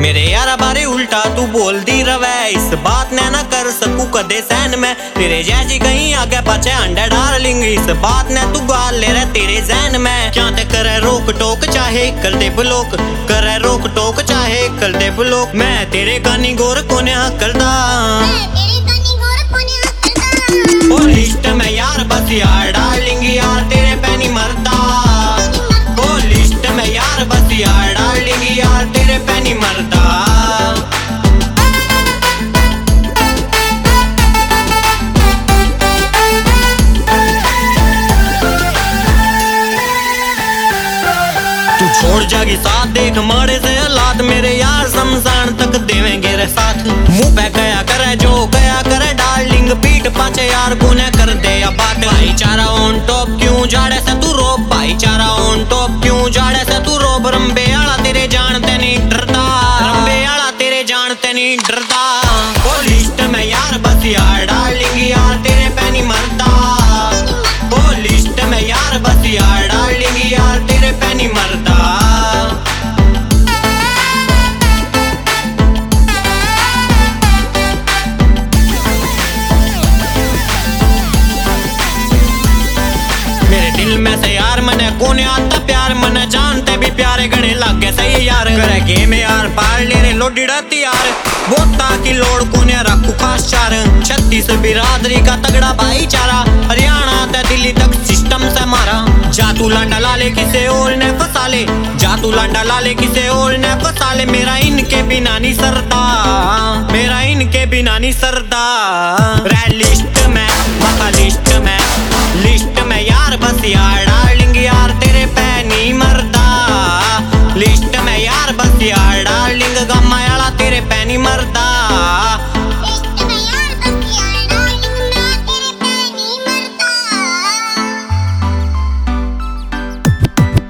मेरे यारा बारे उल्टा तू बोल दी रवै, इस बात ने ना कर सकू कदे सहन में। तेरे जैसी कहीं आगे पचे अंडा डार्लिंग, इस बात ने तू गाल ले रहा तेरे जहन में। क्या ते करे रोक टोक चाहे कर दे ब्लॉक, करे रोक टोक चाहे कर दे ब्लॉक। मैं तेरे कानी गोर कोने करदा, ओ लिस्ट में यार बस यार डार्लिंग यार तेरे पे नहीं मरदा। ओ लिस्ट में यार बस यार डार्लिंग यार तेरे पे नहीं मरदा। तू छोड़ जागी साथ देख मारे से हालात, मेरे यार शमशान तक देवेंगे रे साथ। मुंह पे गया करे जो गया करे डार्लिंग, पीठ पाछे यार गुने कर दे या बात। भाईचारा ऑन टॉप क्यों जाड़े से तू रोब, भाईचारा ऑन टॉप क्यों जाड़े से तू रोब। रंबे आला तेरे जानते नहीं डरदा, रंबे आला तेरे जानते नहीं डरदा। ओ लिस्ट में यार बस यार डार्लिंग यार तेरे पे नहीं मरदा। ओ लिस्ट में यार बस यार डार्लिंग यार तेरे पे नहीं मरदा। मेरे दिल में से यार मने कोने आता प्यार, मने जानते भी प्यारे गणे लागे सही यार। करे गेम यार पार ले रे लोडीड़ा यार, बोता की लोड़ कोने रखू खास चार। 36 बिरादरी का तगड़ा भाईचारा, हरियाणा ते दिल्ली तक सिस्टम से मारा। जातू लांडा लाले किसे और ने फंसा ले, जातू लांडा लाले किसे और ने फंसा ले। मेरा इनके बिना नहीं सरदा, मेरा इनके बिना नहीं सरदा। रैली